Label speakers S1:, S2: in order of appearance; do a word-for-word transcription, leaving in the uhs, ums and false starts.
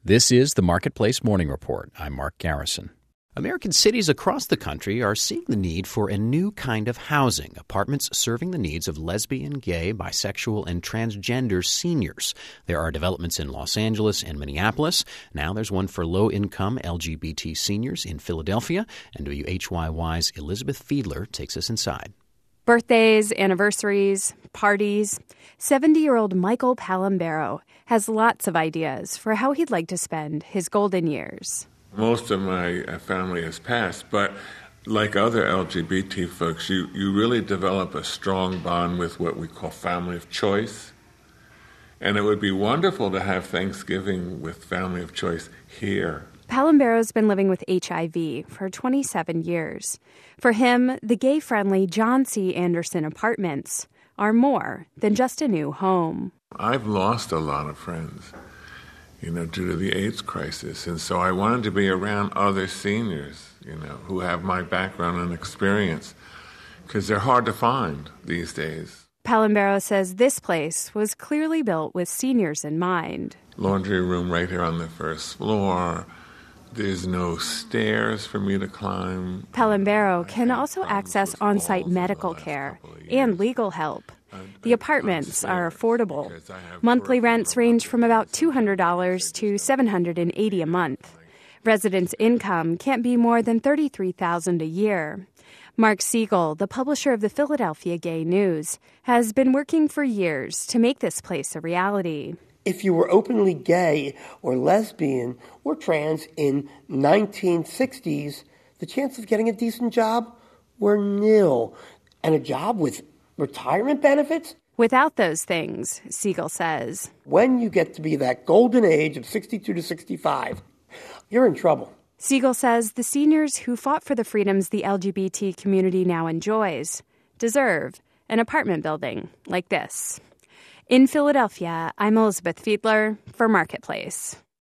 S1: This is the Marketplace Morning Report. I'm Mark Garrison. American cities across the country are seeing the need for a new kind of housing, apartments serving the needs of lesbian, gay, bisexual, and transgender seniors. There are developments in Los Angeles and Minneapolis. Now there's one for low-income L G B T seniors in Philadelphia, and W H Y Y's Elizabeth Fiedler takes us inside.
S2: Birthdays, anniversaries, parties. seventy-year-old Michael Palambero has lots of ideas for how he'd like to spend his golden years.
S3: Most of my family has passed, but like other L G B T folks, you, you really develop a strong bond with what we call family of choice. And it would be wonderful to have Thanksgiving with family of choice here.
S2: Palambero's been living with H I V for twenty-seven years. For him, the gay-friendly John C. Anderson Apartments are more than just a new home.
S3: I've lost a lot of friends, you know, due to the AIDS crisis. And so I wanted to be around other seniors, you know, who have my background and experience, because they're hard to find these days.
S2: Palambero says this place was clearly built with seniors in mind.
S3: Laundry room right here on the first floor. There's no stairs for me to climb.
S2: Palambero can also access on-site medical care and legal help. The apartments are affordable. Monthly rents range from about two hundred dollars to seven hundred eighty dollars a month. Residents' income can't be more than thirty-three thousand dollars a year. Mark Siegel, the publisher of the Philadelphia Gay News, has been working for years to make this place a reality.
S4: If you were openly gay or lesbian or trans in nineteen sixties, the chance of getting a decent job were nil. And a job with retirement benefits?
S2: Without those things, Siegel says,
S4: when you get to be that golden age of sixty-two to sixty-five, you're in trouble.
S2: Siegel says the seniors who fought for the freedoms the L G B T community now enjoys deserve an apartment building like this. In Philadelphia, I'm Elizabeth Fiedler for Marketplace.